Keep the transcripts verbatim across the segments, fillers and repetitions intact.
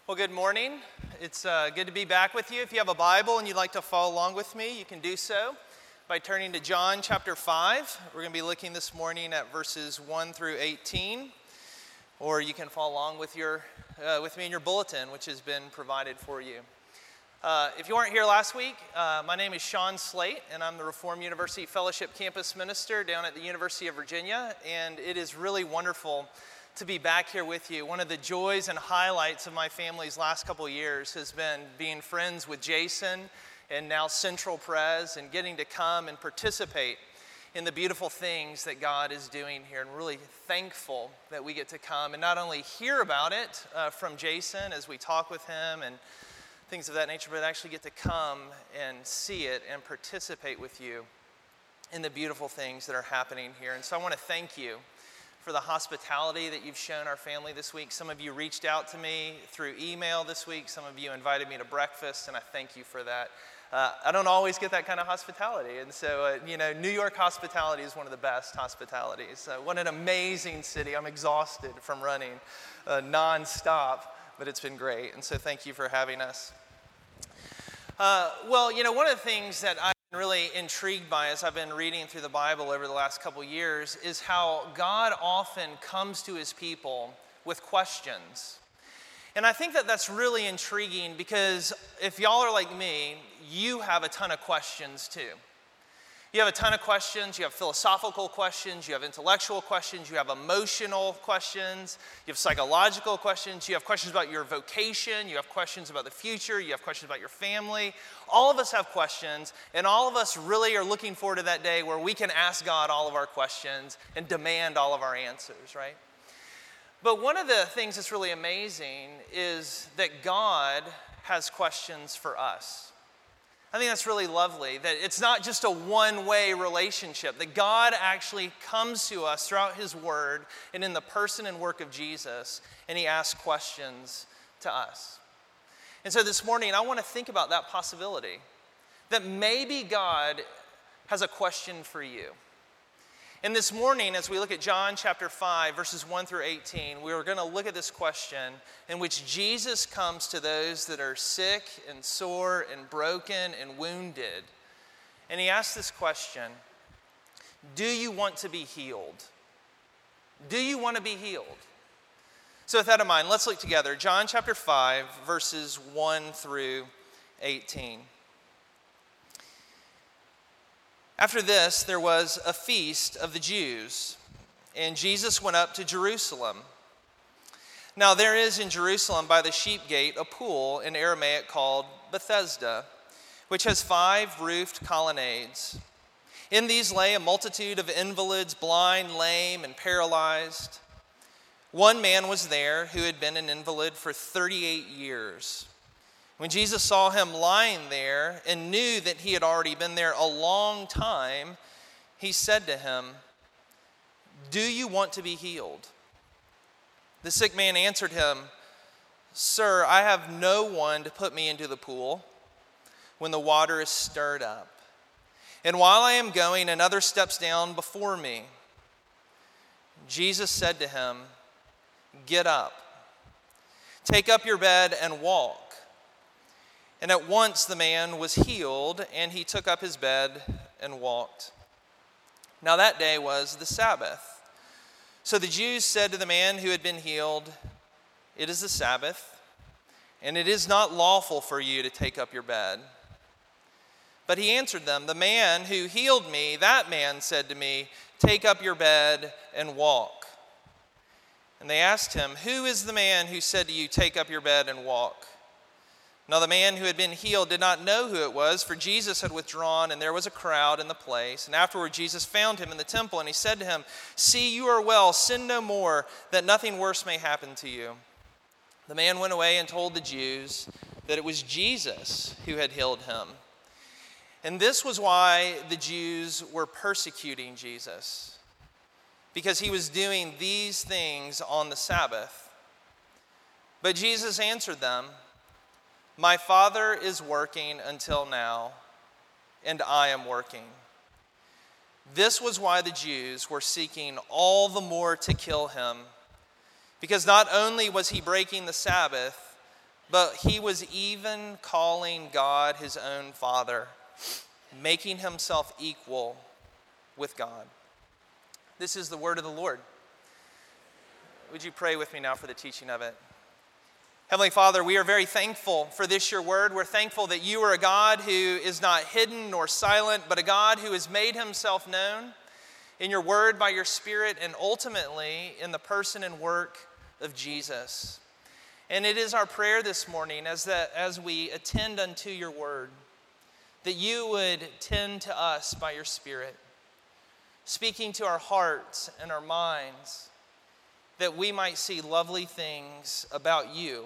Well, good morning. It's uh, good to be back with you. If you have a Bible and you'd like to follow along with me, you can do so by turning to John chapter five. We're going to be looking this morning at verses one through eighteen, or you can follow along with your uh, with me in your bulletin, which has been provided for you. Uh, if you weren't here last week, uh, my name is Sean Slate, and I'm the Reformed University Fellowship Campus Minister down at the University of Virginia, and it is really wonderful to be back here with you. One of the joys and highlights of my family's last couple of years has been being friends with Jason and now Central Pres and getting to come and participate in the beautiful things that God is doing here, and really thankful that we get to come and not only hear about it uh, from Jason as we talk with him and things of that nature, but actually get to come and see it and participate with you in the beautiful things that are happening here. And so I want to thank you for the hospitality that you've shown our family this week. Some of you reached out to me through email this week. Some of you invited me to breakfast, and I thank you for that. Uh, I don't always get that kind of hospitality, and so, uh, you know, New York hospitality is one of the best hospitalities. Uh, what an amazing city. I'm exhausted from running uh, nonstop, but it's been great, and so thank you for having us. Uh, well, you know, one of the things that I really intrigued by as I've been reading through the Bible over the last couple years is how God often comes to his people with questions. And I think that that's really intriguing because if y'all are like me, you have a ton of questions too. You have a ton of questions. You have philosophical questions. You have intellectual questions. You have emotional questions. You have psychological questions. You have questions about your vocation. You have questions about the future. You have questions about your family. All of us have questions, and all of us really are looking forward to that day where we can ask God all of our questions and demand all of our answers, right? But one of the things that's really amazing is that God has questions for us. I think that's really lovely, that it's not just a one-way relationship, that God actually comes to us throughout his word and in the person and work of Jesus, and he asks questions to us. And so this morning, I want to think about that possibility, that maybe God has a question for you. And this morning, as we look at John chapter five, verses one through eighteen, we are going to look at this question in which Jesus comes to those that are sick and sore and broken and wounded. And he asks this question: do you want to be healed? Do you want to be healed? So with that in mind, let's look together. John chapter five, verses one through eighteen. After this, there was a feast of the Jews, and Jesus went up to Jerusalem. Now there is in Jerusalem by the sheep gate a pool in Aramaic called Bethesda, which has five roofed colonnades. In these lay a multitude of invalids, blind, lame, and paralyzed. One man was there who had been an invalid for thirty-eight years. When Jesus saw him lying there and knew that he had already been there a long time, he said to him, "Do you want to be healed?" The sick man answered him, "Sir, I have no one to put me into the pool when the water is stirred up. And while I am going, another steps down before me." Jesus said to him, "Get up, take up your bed and walk." And at once the man was healed, and he took up his bed and walked. Now that day was the Sabbath. So the Jews said to the man who had been healed, "It is the Sabbath, and it is not lawful for you to take up your bed." But he answered them, "The man who healed me, that man said to me, 'Take up your bed and walk.'" And they asked him, "Who is the man who said to you, 'Take up your bed and walk'?" Now the man who had been healed did not know who it was, for Jesus had withdrawn, and there was a crowd in the place. And afterward Jesus found him in the temple, and he said to him, "See, you are well, sin no more, that nothing worse may happen to you." The man went away and told the Jews that it was Jesus who had healed him. And this was why the Jews were persecuting Jesus, because he was doing these things on the Sabbath. But Jesus answered them, "My Father is working until now, and I am working." This was why the Jews were seeking all the more to kill him, because not only was he breaking the Sabbath, but he was even calling God his own Father, making himself equal with God. This is the word of the Lord. Would you pray with me now for the teaching of it? Heavenly Father, we are very thankful for this, your word. We're thankful that you are a God who is not hidden nor silent, but a God who has made himself known in your word by your Spirit and ultimately in the person and work of Jesus. And it is our prayer this morning as, that, as we attend unto your word, that you would tend to us by your Spirit, speaking to our hearts and our minds, that we might see lovely things about you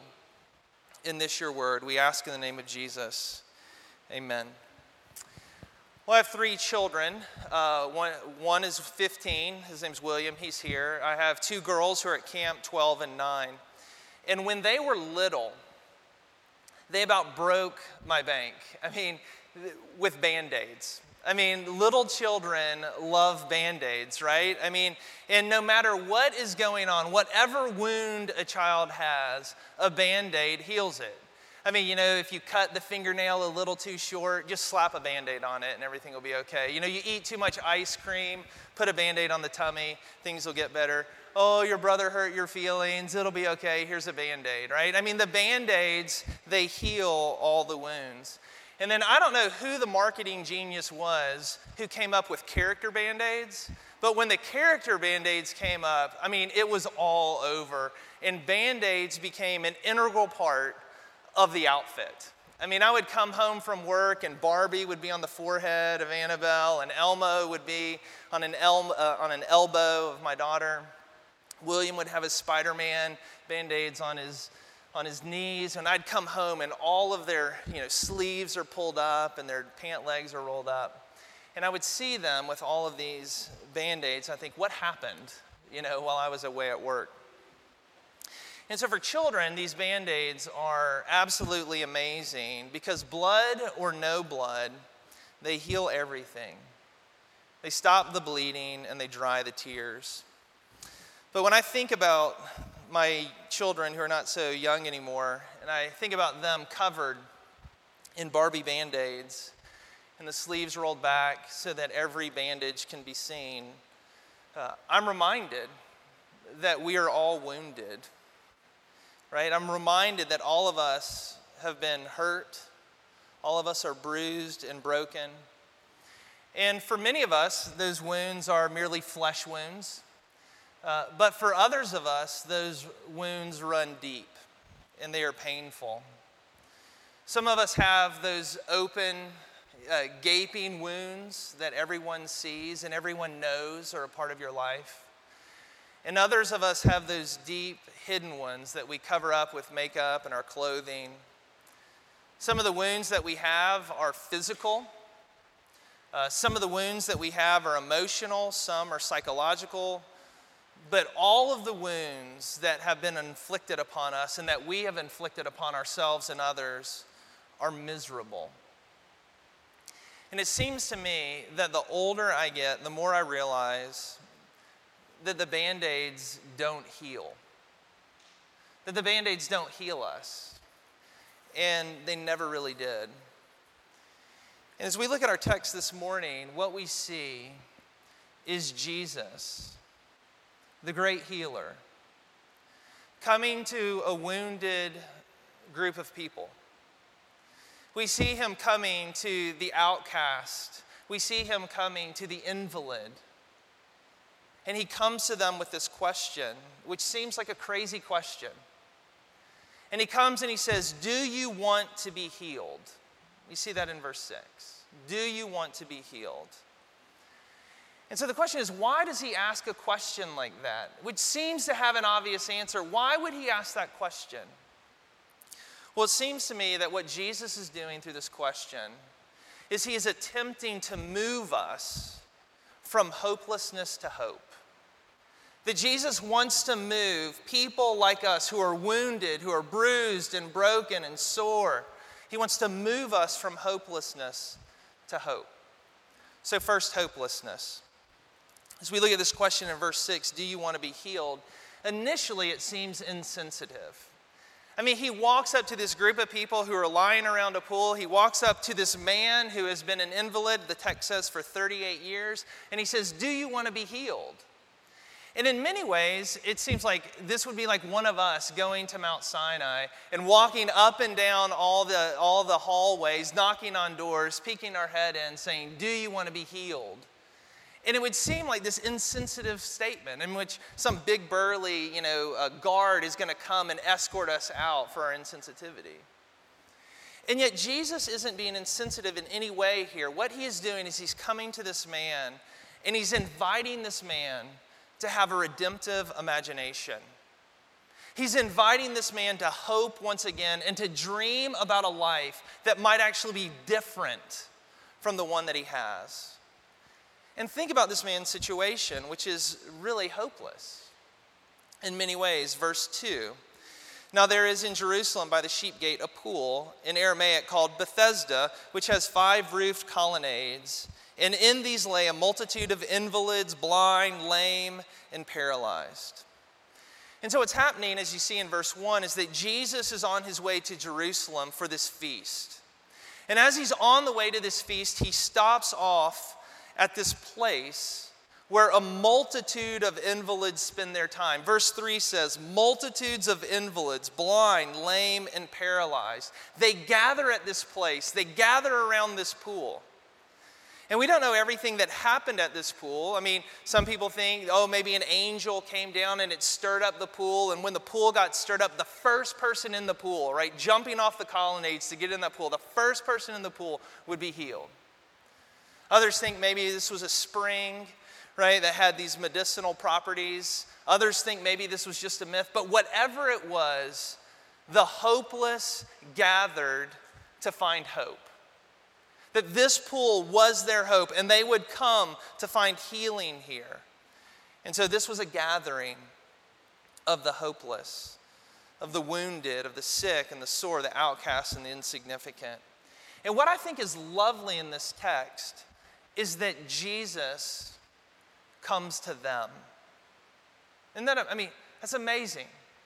in this your word. We ask in the name of Jesus. Amen. Well, I have three children. Uh, one, one is fifteen. His name's William. He's here. I have two girls who are at camp, twelve and nine. And when they were little, they about broke my bank. I mean, with Band-Aids. I mean, little children love Band-Aids, right? I mean, and no matter what is going on, whatever wound a child has, a Band-Aid heals it. I mean, you know, if you cut the fingernail a little too short, just slap a Band-Aid on it and everything will be okay. You know, you eat too much ice cream, put a Band-Aid on the tummy, things will get better. Oh, your brother hurt your feelings, it'll be okay, here's a Band-Aid, right? I mean, the Band-Aids, they heal all the wounds. And then I don't know who the marketing genius was who came up with character Band-Aids, but when the character Band-Aids came up, I mean, it was all over. And Band-Aids became an integral part of the outfit. I mean, I would come home from work and Barbie would be on the forehead of Annabelle and Elmo would be on an, el- uh, on an elbow of my daughter. William would have his Spider-Man Band-Aids on his on his knees, and I'd come home and all of their, you know, sleeves are pulled up and their pant legs are rolled up. And I would see them with all of these Band-Aids. I think, what happened, you know, while I was away at work? And so for children, these Band-Aids are absolutely amazing because blood or no blood, they heal everything. They stop the bleeding and they dry the tears. But when I think about my children who are not so young anymore, and I think about them covered in Barbie Band-Aids and the sleeves rolled back so that every bandage can be seen, uh, I'm reminded that we are all wounded, right? I'm reminded that all of us have been hurt, all of us are bruised and broken, and for many of us, those wounds are merely flesh wounds. Uh, but for others of us, those wounds run deep and they are painful. Some of us have those open, uh, gaping wounds that everyone sees and everyone knows are a part of your life. And others of us have those deep, hidden ones that we cover up with makeup and our clothing. Some of the wounds that we have are physical. Uh, some of the wounds that we have are emotional. Some are psychological. But all of the wounds that have been inflicted upon us and that we have inflicted upon ourselves and others are miserable. And it seems to me that the older I get, the more I realize that the Band-Aids don't heal. That the Band-Aids don't heal us. And they never really did. And as we look at our text this morning, what we see is Jesus, the great healer, coming to a wounded group of people. We see him coming to the outcast. We see him coming to the invalid. And he comes to them with this question, which seems like a crazy question. And he comes and he says, "Do you want to be healed?" You see that in verse six. Do you want to be healed? And so the question is, why does he ask a question like that, which seems to have an obvious answer? Why would he ask that question? Well, it seems to me that what Jesus is doing through this question is he is attempting to move us from hopelessness to hope. That Jesus wants to move people like us who are wounded, who are bruised and broken and sore. He wants to move us from hopelessness to hope. So first, hopelessness. As we look at this question in verse six, do you want to be healed? Initially, it seems insensitive. I mean, he walks up to this group of people who are lying around a pool. He walks up to this man who has been an invalid, the text says, for thirty-eight years. And he says, do you want to be healed? And in many ways, it seems like this would be like one of us going to Mount Sinai and walking up and down all the, all the hallways, knocking on doors, peeking our head in, saying, do you want to be healed? And it would seem like this insensitive statement in which some big burly, you know, uh, guard is going to come and escort us out for our insensitivity. And yet Jesus isn't being insensitive in any way here. What he is doing is he's coming to this man and he's inviting this man to have a redemptive imagination. He's inviting this man to hope once again and to dream about a life that might actually be different from the one that he has. And think about this man's situation, which is really hopeless in many ways. Verse two, now there is in Jerusalem by the sheep gate a pool, in Aramaic called Bethesda, which has five roofed colonnades. And in these lay a multitude of invalids, blind, lame, and paralyzed. And so what's happening, as you see in verse one, is that Jesus is on his way to Jerusalem for this feast. And as he's on the way to this feast, he stops off at this place where a multitude of invalids spend their time. Verse three says, multitudes of invalids, blind, lame, and paralyzed. They gather at this place. They gather around this pool. And we don't know everything that happened at this pool. I mean, some people think, oh, maybe an angel came down and it stirred up the pool. And when the pool got stirred up, the first person in the pool, right, jumping off the colonnades to get in that pool, the first person in the pool would be healed. Others think maybe this was a spring, right, that had these medicinal properties. Others think maybe this was just a myth. But whatever it was, the hopeless gathered to find hope. That this pool was their hope, and they would come to find healing here. And so this was a gathering of the hopeless, of the wounded, of the sick and the sore, the outcast and the insignificant. And what I think is lovely in this text is that Jesus comes to them. Isn't that, I mean, that's amazing.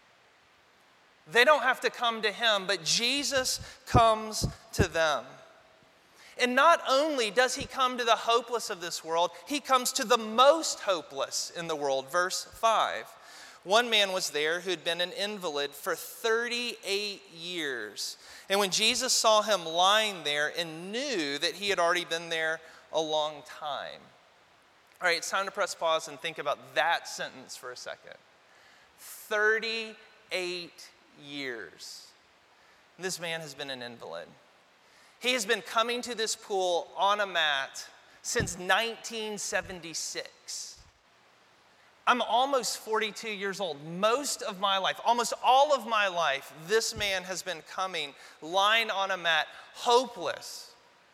They don't have to come to him, but Jesus comes to them. And not only does he come to the hopeless of this world, he comes to the most hopeless in the world. Verse five. One man was there who had been an invalid for thirty-eight years. And when Jesus saw him lying there and knew that he had already been there a long time. All right, it's time to press pause and think about that sentence for a second. thirty-eight years. This man has been an invalid. He has been coming to this pool on a mat since nineteen seventy-six. I'm almost forty-two years old. Most of my life, almost all of my life, this man has been coming, lying on a mat, hopeless.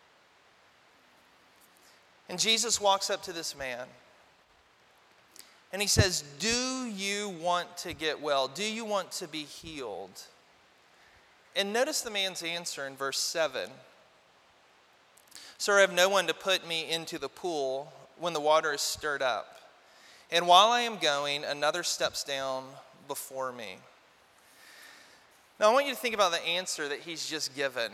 And Jesus walks up to this man and he says, do you want to get well? Do you want to be healed? And notice the man's answer in verse seven. Sir, I have no one to put me into the pool when the water is stirred up. And while I am going, another steps down before me. Now, I want you to think about the answer that he's just given.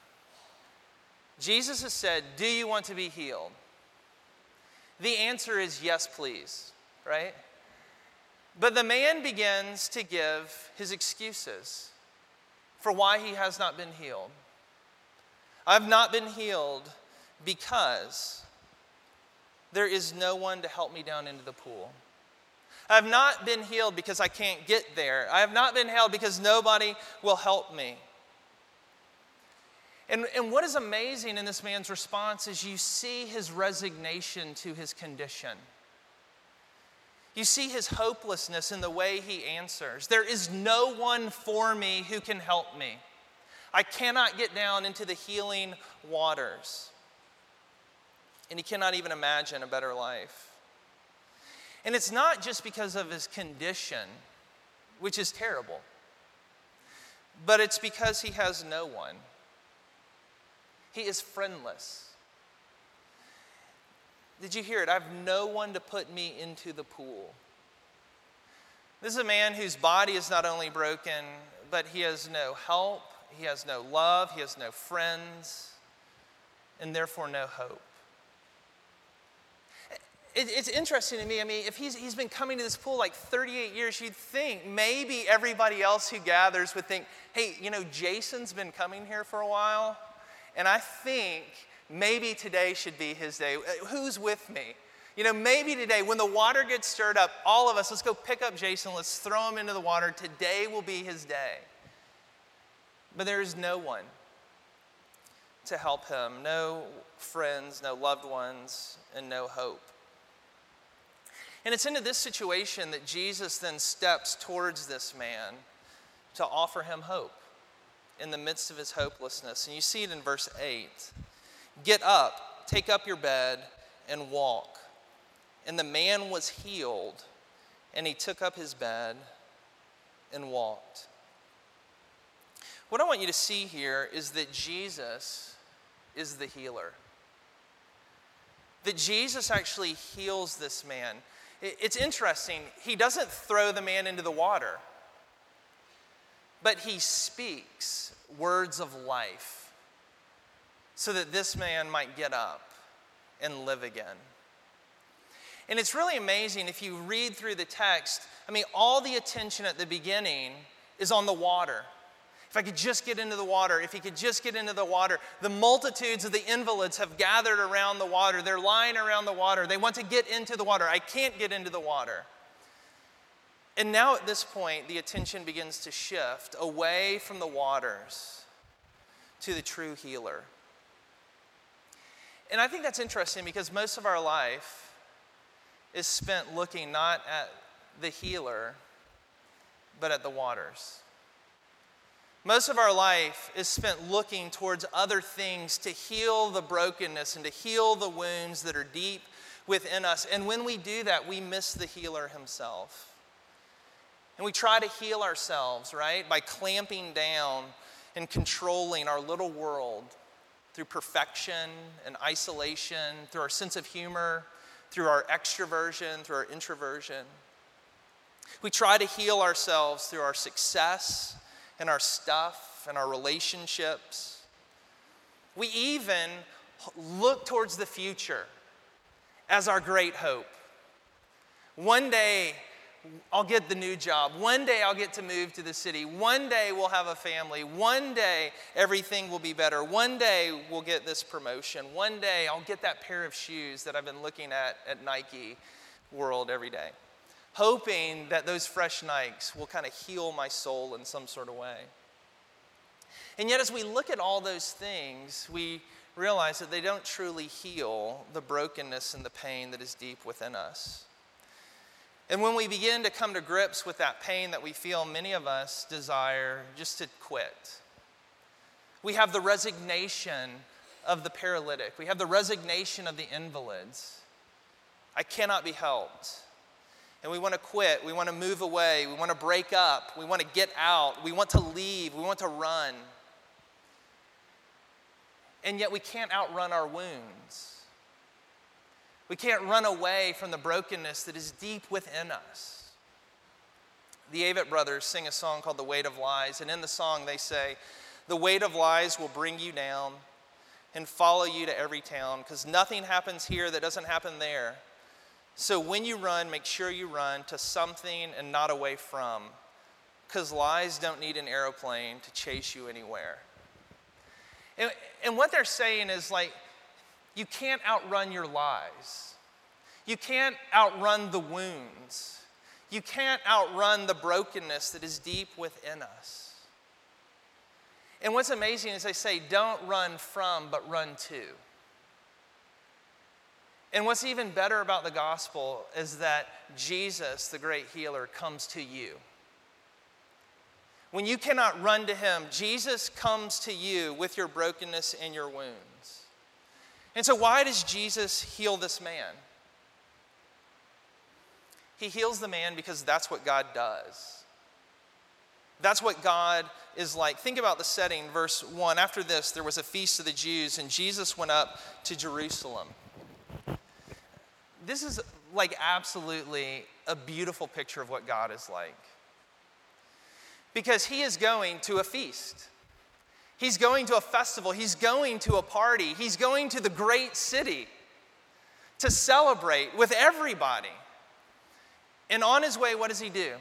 Jesus has said, do you want to be healed? The answer is yes, please, right? But the man begins to give his excuses for why he has not been healed. I've not been healed because there is no one to help me down into the pool. I have not been healed because I can't get there. I have not been healed because nobody will help me. And, and what is amazing in this man's response is you see his resignation to his condition. You see his hopelessness in the way he answers. There is no one for me who can help me. I cannot get down into the healing waters. And he cannot even imagine a better life. And it's not just because of his condition, which is terrible, but it's because he has no one. He is friendless. Did you hear it? I have no one to put me into the pool. This is a man whose body is not only broken, but he has no help, he has no love, he has no friends, and therefore no hope. It, it's interesting to me. I mean, if he's, he's been coming to this pool like thirty-eight years, you'd think maybe everybody else who gathers would think, hey, you know, Jason's been coming here for a while, and I think maybe today should be his day. Who's with me? You know, maybe today, when the water gets stirred up, all of us, let's go pick up Jason, let's throw him into the water. Today will be his day. But there is no one to help him, no friends, no loved ones, and no hope. And it's into this situation that Jesus then steps towards this man to offer him hope in the midst of his hopelessness. And you see it in verse eight. Get up, take up your bed, and walk. And the man was healed, and he took up his bed and walked. What I want you to see here is that Jesus is the healer. That Jesus actually heals this man. It's interesting. He doesn't throw the man into the water, but he speaks words of life so that this man might get up and live again. And it's really amazing if you read through the text. I mean, all the attention at the beginning is on the water. If I could just get into the water, if he could just get into the water. The multitudes of the invalids have gathered around the water. They're lying around the water. They want to get into the water. I can't get into the water. And now at this point, the attention begins to shift away from the waters to the true healer. And I think that's interesting because most of our life is spent looking not at the healer, but at the waters. Most of our life is spent looking towards other things to heal the brokenness and to heal the wounds that are deep within us. And when we do that, we miss the healer himself. And we try to heal ourselves, right, by clamping down and controlling our little world through perfection and isolation, through our sense of humor, through our extroversion, through our introversion. We try to heal ourselves through our success and our stuff and our relationships. We even look towards the future as our great hope. One day, I'll get the new job. One day I'll get to move to the city. One day we'll have a family. One day everything will be better. One day we'll get this promotion. One day I'll get that pair of shoes that I've been looking at at Nike World every day. Hoping that those fresh Nikes will kind of heal my soul in some sort of way. And yet as we look at all those things, we realize that they don't truly heal the brokenness and the pain that is deep within us. And when we begin to come to grips with that pain that we feel, many of us desire just to quit. We have the resignation of the paralytic. We have the resignation of the invalids. I cannot be helped. And we want to quit. We want to move away. We want to break up. We want to get out. We want to leave. We want to run. And yet we can't outrun our wounds. We can't run away from the brokenness that is deep within us. The Avett Brothers sing a song called The Weight of Lies, and in the song they say, the weight of lies will bring you down and follow you to every town, because nothing happens here that doesn't happen there. So when you run, make sure you run to something and not away from, because lies don't need an airplane to chase you anywhere. And, and what they're saying is like, you can't outrun your lies. You can't outrun the wounds. You can't outrun the brokenness that is deep within us. And what's amazing is they say, don't run from, but run to. And what's even better about the gospel is that Jesus, the great healer, comes to you. When you cannot run to him, Jesus comes to you with your brokenness and your wounds. And so why does Jesus heal this man? He heals the man because that's what God does. That's what God is like. Think about the setting, verse one. After this, there was a feast of the Jews, and Jesus went up to Jerusalem. This is like absolutely a beautiful picture of what God is like. Because he is going to a feast. He's going to a festival. He's going to a party. He's going to the great city to celebrate with everybody. And on his way, what does he do?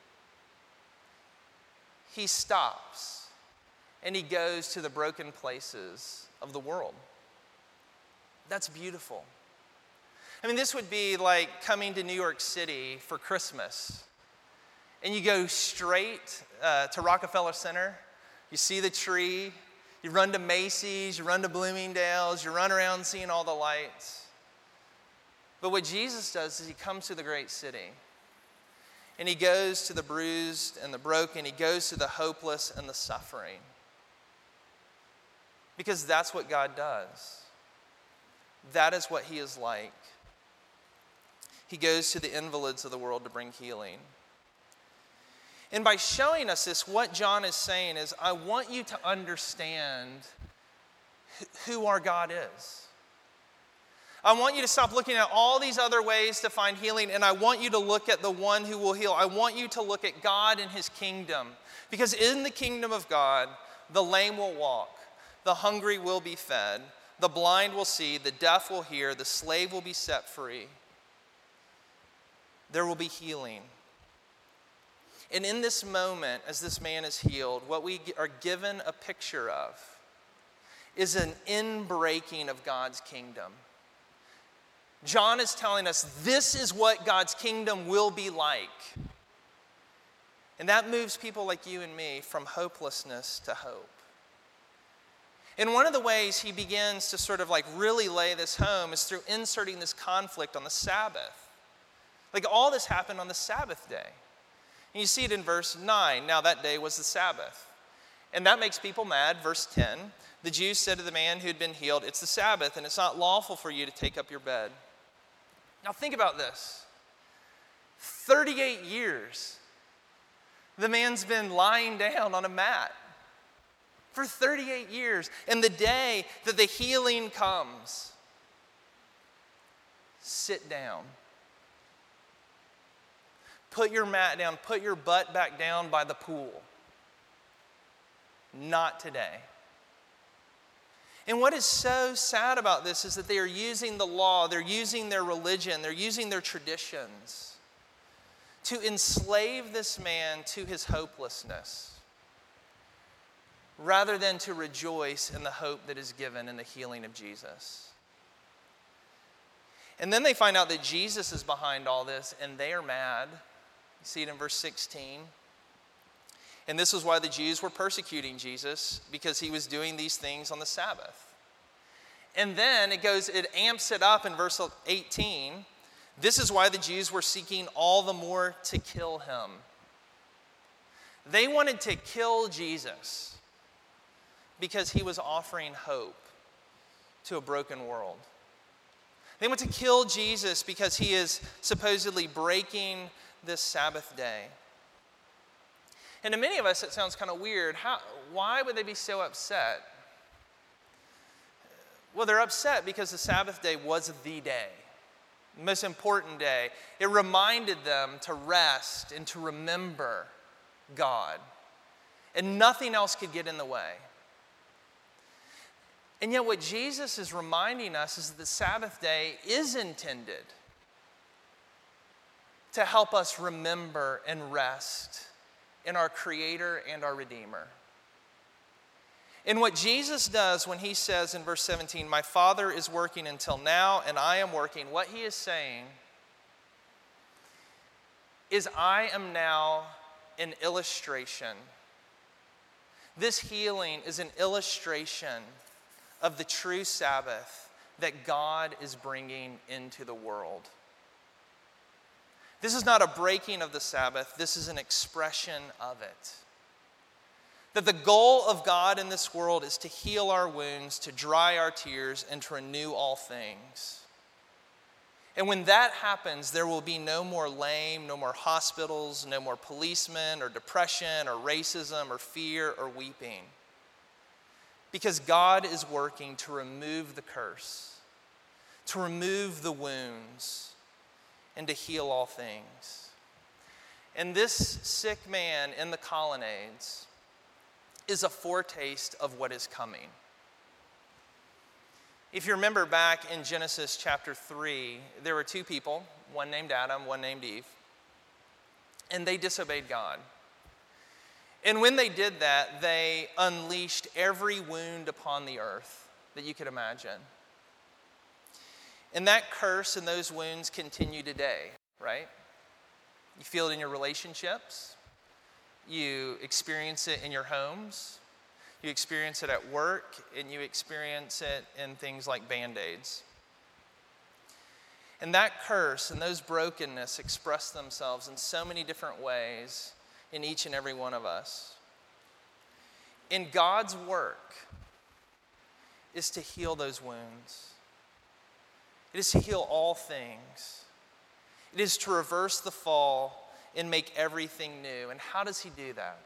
He stops and he goes to the broken places of the world. That's beautiful. I mean, this would be like coming to New York City for Christmas. And you go straight uh, to Rockefeller Center. You see the tree. You run to Macy's. You run to Bloomingdale's. You run around seeing all the lights. But what Jesus does is he comes to the great city. And he goes to the bruised and the broken. He goes to the hopeless and the suffering. Because that's what God does. That is what he is like. He goes to the invalids of the world to bring healing. And by showing us this, what John is saying is, I want you to understand who our God is. I want you to stop looking at all these other ways to find healing, and I want you to look at the one who will heal. I want you to look at God and his kingdom. Because in the kingdom of God, the lame will walk, the hungry will be fed, the blind will see, the deaf will hear, the slave will be set free. There will be healing. And in this moment, as this man is healed, what we are given a picture of is an inbreaking of God's kingdom. John is telling us this is what God's kingdom will be like. And that moves people like you and me from hopelessness to hope. And one of the ways he begins to sort of like really lay this home is through inserting this conflict on the Sabbath. Like all this happened on the Sabbath day. And you see it in verse nine. Now that day was the Sabbath. And that makes people mad. Verse ten, the Jews said to the man who had been healed, it's the Sabbath and it's not lawful for you to take up your bed. Now think about this. thirty-eight years, the man's been lying down on a mat. For thirty-eight years. And the day that the healing comes, sit down. Put your mat down. Put your butt back down by the pool. Not today. And what is so sad about this is that they are using the law, they're using their religion, they're using their traditions to enslave this man to his hopelessness, rather than to rejoice in the hope that is given in the healing of Jesus. And then they find out that Jesus is behind all this, and they are mad. You see it in verse sixteen. And this was why the Jews were persecuting Jesus, because he was doing these things on the Sabbath. And then it goes, it amps it up in verse eighteen. This is why the Jews were seeking all the more to kill him. They wanted to kill Jesus because he was offering hope to a broken world. They want to kill Jesus because he is supposedly breaking this Sabbath day. And to many of us, it sounds kind of weird. How, why would they be so upset? Well, they're upset because the Sabbath day was the day, the most important day. It reminded them to rest and to remember God. And nothing else could get in the way. And yet what Jesus is reminding us is that the Sabbath day is intended to help us remember and rest in our Creator and our Redeemer. And what Jesus does when he says in verse seventeen, my Father is working until now and I am working, what he is saying is I am now an illustration. This healing is an illustration of the true Sabbath that God is bringing into the world. This is not a breaking of the Sabbath. This is an expression of it. That the goal of God in this world is to heal our wounds, to dry our tears, and to renew all things. And when that happens, there will be no more lame, no more hospitals, no more policemen or depression or racism or fear or weeping. Because God is working to remove the curse, to remove the wounds, and to heal all things. And this sick man in the colonnades is a foretaste of what is coming. If you remember back in Genesis chapter three, there were two people, one named Adam, one named Eve, and they disobeyed God. And when they did that, they unleashed every wound upon the earth that you could imagine. And that curse and those wounds continue today, right? You feel it in your relationships. You experience it in your homes. You experience it at work, and you experience it in things like Band-Aids. And that curse and those brokenness express themselves in so many different ways in each and every one of us. And God's work is to heal those wounds. It is to heal all things. It is to reverse the fall and make everything new. And how does he do that?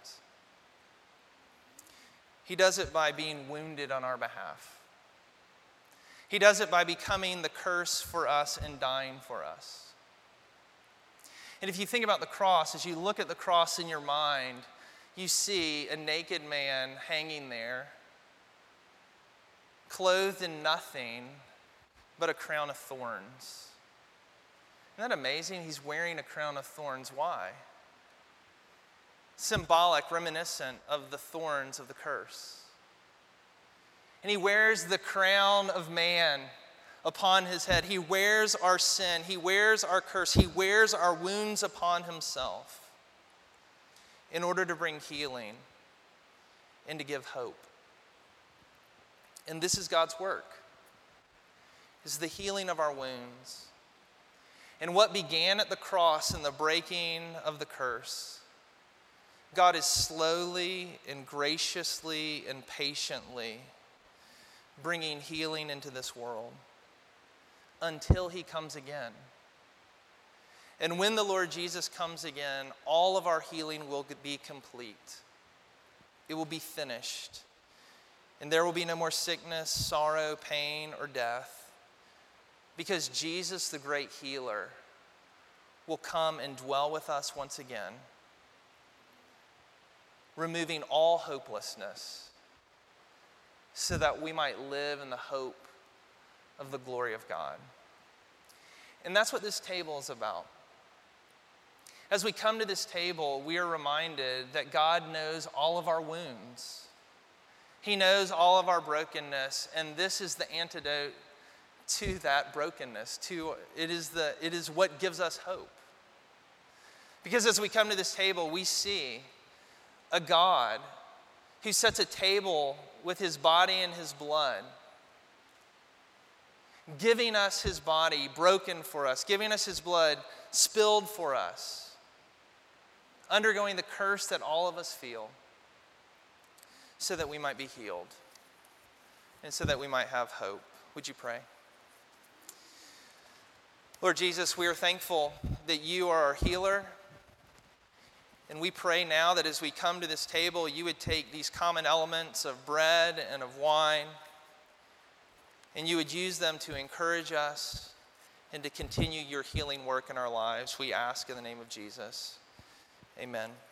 He does it by being wounded on our behalf. He does it by becoming the curse for us and dying for us. And if you think about the cross, as you look at the cross in your mind, you see a naked man hanging there, clothed in nothing but a crown of thorns. Isn't that amazing? He's wearing a crown of thorns. Why? Symbolic, reminiscent of the thorns of the curse. And he wears the crown of man upon his head. He wears our sin. He wears our curse. He wears our wounds upon himself in order to bring healing and to give hope. And this is God's work. This is the healing of our wounds. And what began at the cross and the breaking of the curse, God is slowly and graciously and patiently bringing healing into this world until he comes again. And when the Lord Jesus comes again, all of our healing will be complete. It will be finished. And there will be no more sickness, sorrow, pain, or death, because Jesus, the great healer, will come and dwell with us once again, removing all hopelessness so that we might live in the hope of the glory of God. And that's what this table is about. As we come to this table, we are reminded that God knows all of our wounds. He knows all of our brokenness, and this is the antidote to that brokenness. To it is the it is what gives us hope. Because as we come to this table, we see a God who sets a table with his body and his blood, giving us his body broken for us, giving us his blood spilled for us, undergoing the curse that all of us feel, so that we might be healed and so that we might have hope. Would you pray? Lord Jesus, we are thankful that you are our healer. And we pray now that as we come to this table, you would take these common elements of bread and of wine, and you would use them to encourage us and to continue your healing work in our lives. We ask in the name of Jesus. Amen.